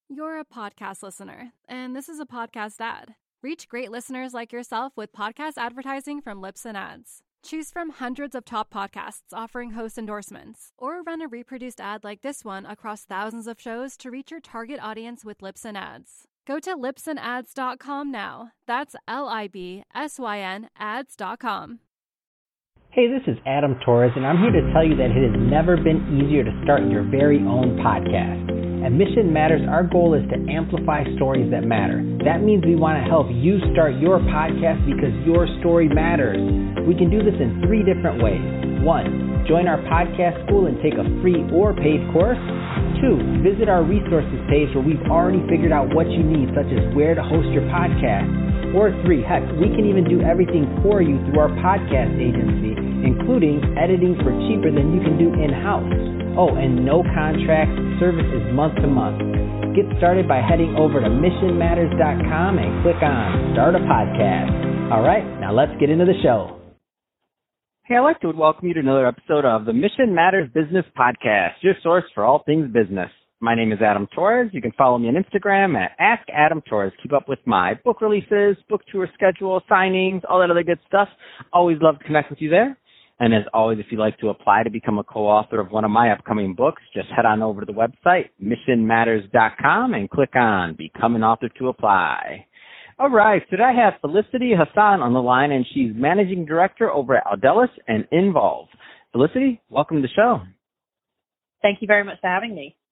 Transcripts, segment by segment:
You're a podcast listener, and this is a podcast ad. Reach great listeners like yourself with podcast advertising from Libsyn Ads. Choose from hundreds of top podcasts offering host endorsements, or run a reproduced ad like this one across thousands of shows to reach your target audience with Libsyn Ads. Go to libsynads.com now. That's LIBSYN ads.com. Hey, this is Adam Torres, and I'm here to tell you that it has never been easier to start your very own podcast. At Mission Matters, our goal is to amplify stories that matter. That means we want to help you start your podcast because your story matters. We can do this in 3 different ways. 1, join our podcast school and take a free or paid course. 2, visit our resources page where we've already figured out what you need, such as where to host your podcast. Or 3, heck, we can even do everything for you through our podcast agency, including editing for cheaper than you can do in-house. Oh, and no contract, service is month to month. Get started by heading over to missionmatters.com and click on Start a Podcast. All right, now let's get into the show. Hey, I'd like to welcome you to another episode of the Mission Matters Business Podcast, your source for all things business. My name is Adam Torres. You can follow me on Instagram at AskAdamTorres. Keep up with my book releases, book tour schedule, signings, all that other good stuff. Always love to connect with you there. And as always, if you'd like to apply to become a co-author of one of my upcoming books, just head on over to the website, missionmatters.com, and click on Become an Author to apply. All right, today I have Felicity Hassan on the line, and she's Managing Director over at Audelis and Involve. Felicity, welcome to the show. Thank you very much for having me.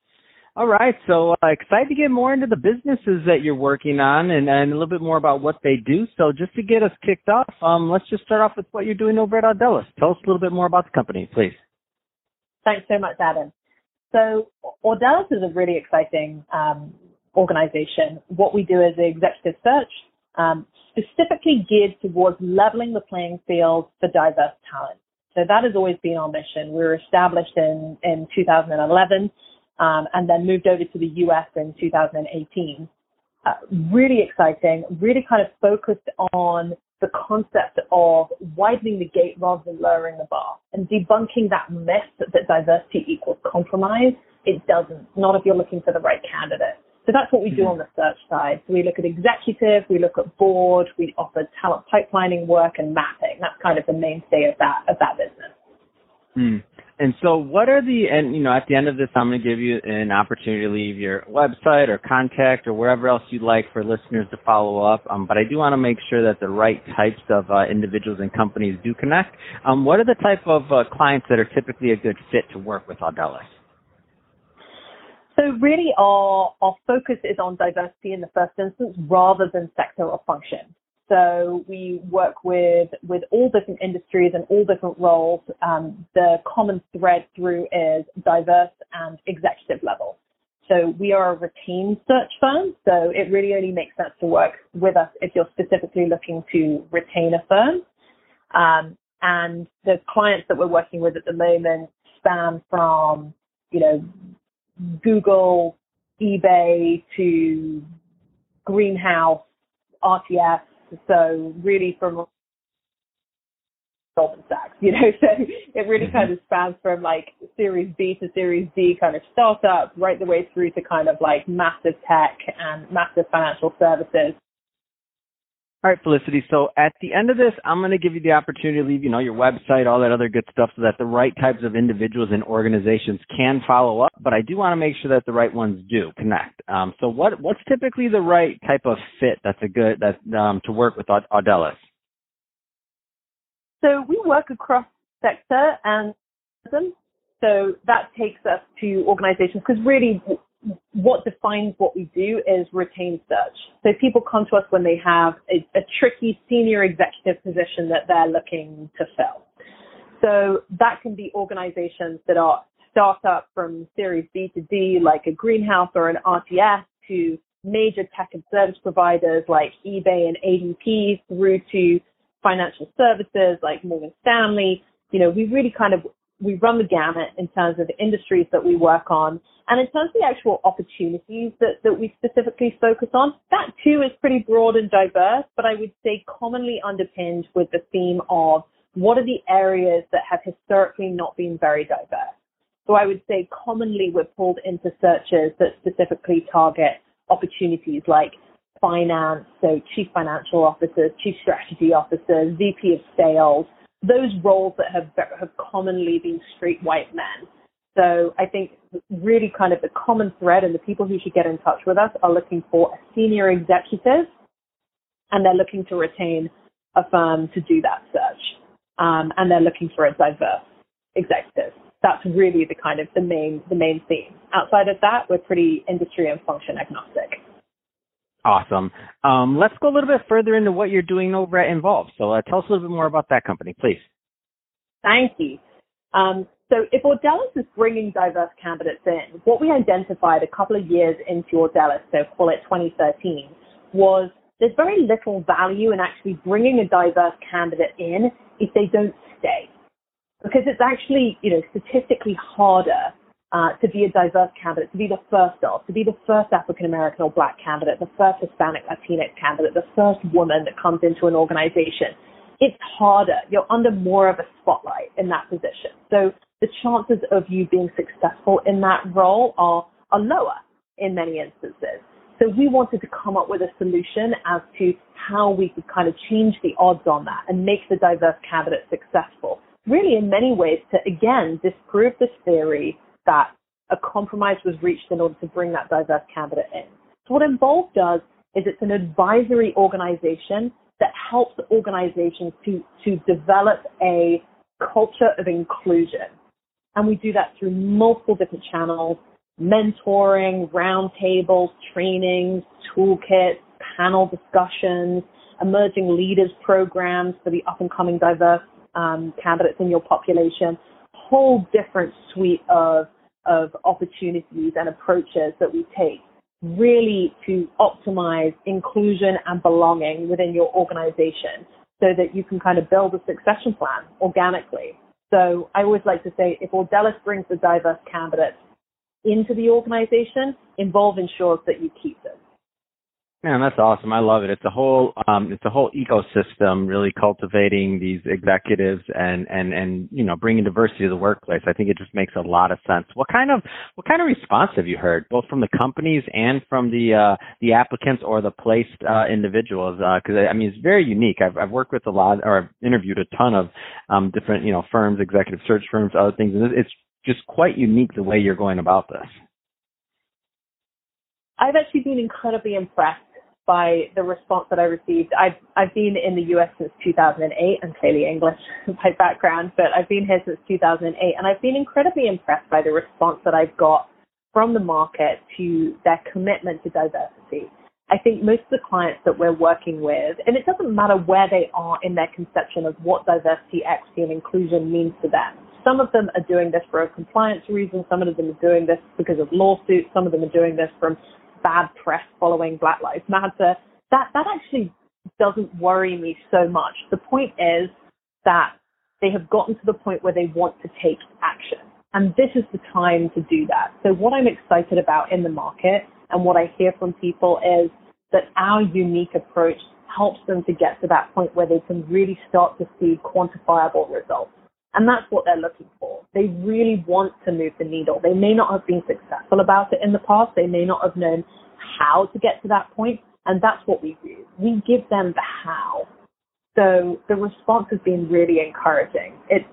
All right, so excited to get more into the businesses that you're working on and a little bit more about what they do. So just to get us kicked off, let's just start off with what you're doing over at Audelis. Tell us a little bit more about the company, please. Thanks so much, Adam. So Audelis is a really exciting organization. What we do is executive search, specifically geared towards leveling the playing field for diverse talent. So that has always been our mission. We were established in 2011. And then moved over to the U.S. in 2018. Really exciting, really kind of focused on the concept of widening the gate rather than lowering the bar and debunking that myth that diversity equals compromise. It doesn't, not if you're looking for the right candidate. So that's what we do on the search side. So we look at executive, we look at board, we offer talent pipelining work and mapping. That's kind of the mainstay of that business. And so what are at the end of this, I'm going to give you an opportunity to leave your website or contact or wherever else you'd like for listeners to follow up. But I do want to make sure that the right types of individuals and companies do connect. What are the type of clients that are typically a good fit to work with Audelis? So really our focus is on diversity in the first instance rather than sector or function. So we work with all different industries and all different roles. The common thread through is diverse and executive level. So we are a retained search firm, so it really only makes sense to work with us if you're specifically looking to retain a firm. And the clients that we're working with at the moment span from, Google, eBay to Greenhouse, RTS. So really from Goldman Sachs, so it really kind of spans from like Series B to Series D kind of startup right the way through to kind of like massive tech and massive financial services. All right, Felicity. So at the end of this, I'm going to give you the opportunity to leave, your website, all that other good stuff so that the right types of individuals and organizations can follow up. But I do want to make sure that the right ones do connect. So what's typically the right type of fit to work with Audelis? So we work across sector and so that takes us to organizations because really what defines what we do is retained search. So people come to us when they have a tricky senior executive position that they're looking to fill. So that can be organizations that are startup from Series B to D, like a Greenhouse or an RTS, to major tech and service providers like eBay and ADP, through to financial services like Morgan Stanley. We really we run the gamut in terms of the industries that we work on. And in terms of the actual opportunities that we specifically focus on, that too is pretty broad and diverse, but I would say commonly underpinned with the theme of what are the areas that have historically not been very diverse. So I would say commonly we're pulled into searches that specifically target opportunities like finance, so chief financial officers, chief strategy officers, VP of sales, those roles that have commonly been straight white men. So I think really kind of the common thread and the people who should get in touch with us are looking for a senior executive, and they're looking to retain a firm to do that search. And they're looking for a diverse executive. That's really the kind of the main theme. Outside of that, we're pretty industry and function agnostic. Awesome. Let's go a little bit further into what you're doing over at Involve. So tell us a little bit more about that company, please. Thank you. So if Ordelis is bringing diverse candidates in, what we identified a couple of years into Ordelis, so call it 2013, was there's very little value in actually bringing a diverse candidate in if they don't stay. Because it's actually, statistically harder to be a diverse candidate, to be the first African-American or Black candidate, the first Hispanic Latinx candidate, the first woman that comes into an organization. It's harder. You're under more of a spotlight in that position. So the chances of you being successful in that role are lower in many instances. So we wanted to come up with a solution as to how we could kind of change the odds on that and make the diverse candidate successful. Really, in many ways, to, again, disprove this theory that a compromise was reached in order to bring that diverse candidate in. So what Involve does is it's an advisory organization that helps organizations to develop a culture of inclusion. And we do that through multiple different channels: mentoring, roundtables, trainings, toolkits, panel discussions, emerging leaders programs for the up-and-coming diverse candidates in your population, whole different suite of opportunities and approaches that we take really to optimize inclusion and belonging within your organization so that you can kind of build a succession plan organically. So I always like to say, if Ordelis brings the diverse candidates into the organization, Involve ensures that you keep them. Man, that's awesome. I love it. It's a whole ecosystem, really cultivating these executives and bringing diversity to the workplace. I think it just makes a lot of sense. What kind of response have you heard, both from the companies and from the applicants or the placed individuals? Because it's very unique. I've worked with I've interviewed a ton of different firms, executive search firms, other things, and it's just quite unique the way you're going about this. I've actually been incredibly impressed by the response that I received. I've been in the US since 2008. I'm clearly English by background, but I've been here since 2008, and I've been incredibly impressed by the response that I've got from the market to their commitment to diversity. I think most of the clients that we're working with, and it doesn't matter where they are in their conception of what diversity, equity, and inclusion means to them. Some of them are doing this for a compliance reason. Some of them are doing this because of lawsuits. Some of them are doing this from bad press following Black Lives Matter. That actually doesn't worry me so much. The point is that they have gotten to the point where they want to take action. And this is the time to do that. So what I'm excited about in the market and what I hear from people is that our unique approach helps them to get to that point where they can really start to see quantifiable results. And that's what they're looking for. They really want to move the needle. They may not have been successful about it in the past. They may not have known how to get to that point. And that's what we do. We give them the how. So the response has been really encouraging. It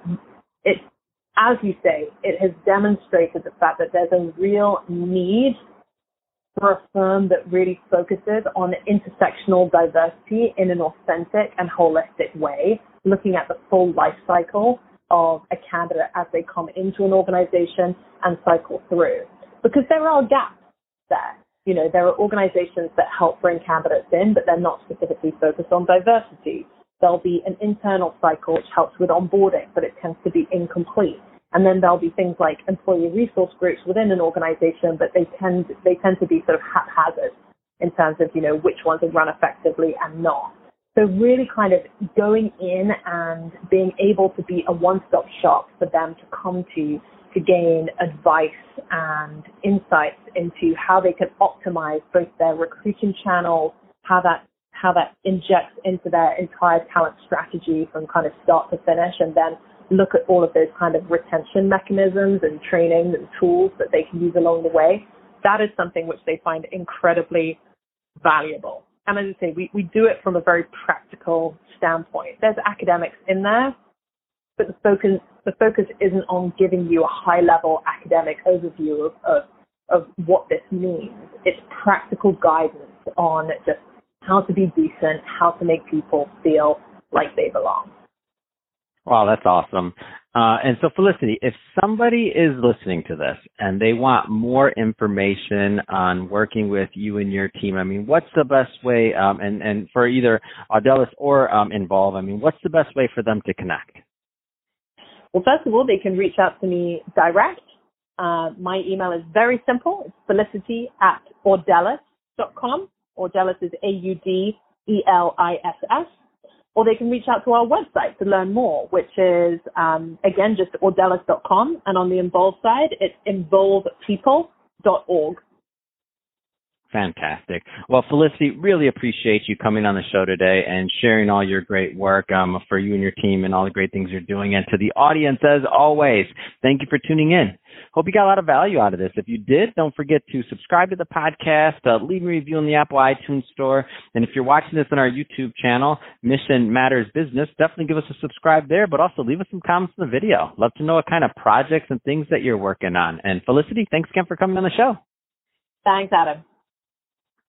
as you say, it has demonstrated the fact that there's a real need for a firm that really focuses on intersectional diversity in an authentic and holistic way, looking at the full life cycle of a candidate as they come into an organization and cycle through. Because there are gaps there. There are organizations that help bring candidates in, but they're not specifically focused on diversity. There'll be an internal cycle which helps with onboarding, but it tends to be incomplete. And then there'll be things like employee resource groups within an organization, but they tend to be sort of haphazard in terms of, which ones are run effectively and not. So really kind of going in and being able to be a one-stop shop for them to come to gain advice and insights into how they can optimize both their recruiting channels, how that injects into their entire talent strategy from kind of start to finish, and then look at all of those kind of retention mechanisms and training and tools that they can use along the way, that is something which they find incredibly valuable. And as I say, we do it from a very practical standpoint. There's academics in there, but the focus isn't on giving you a high-level academic overview of what this means. It's practical guidance on just how to be decent, how to make people feel like they belong. Wow, that's awesome. And so, Felicity, if somebody is listening to this and they want more information on working with you and your team, I mean, what's the best way, and for either Audelis or Involve, I mean, what's the best way for them to connect? Well, first of all, they can reach out to me direct. My email is very simple. It's felicity@audelis.com. Audelis is AUDELISS. Or they can reach out to our website to learn more, which is, again, just audelis.com. And on the Involve side, it's involvepeople.org. Fantastic. Well, Felicity, really appreciate you coming on the show today and sharing all your great work for you and your team and all the great things you're doing. And to the audience, as always, thank you for tuning in. Hope you got a lot of value out of this. If you did, don't forget to subscribe to the podcast, leave a review in the Apple iTunes store. And if you're watching this on our YouTube channel, Mission Matters Business, definitely give us a subscribe there, but also leave us some comments in the video. Love to know what kind of projects and things that you're working on. And Felicity, thanks again for coming on the show. Thanks, Adam.